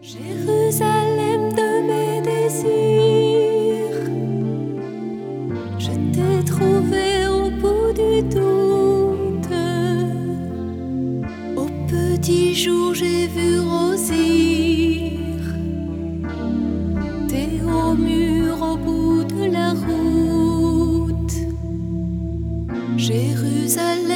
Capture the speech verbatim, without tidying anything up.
Jérusalem de mes désirs, je t'ai trouvé au bout du doute. Au petit jour, j'ai vu rosir tes hauts murs au bout de la route. Jérusalem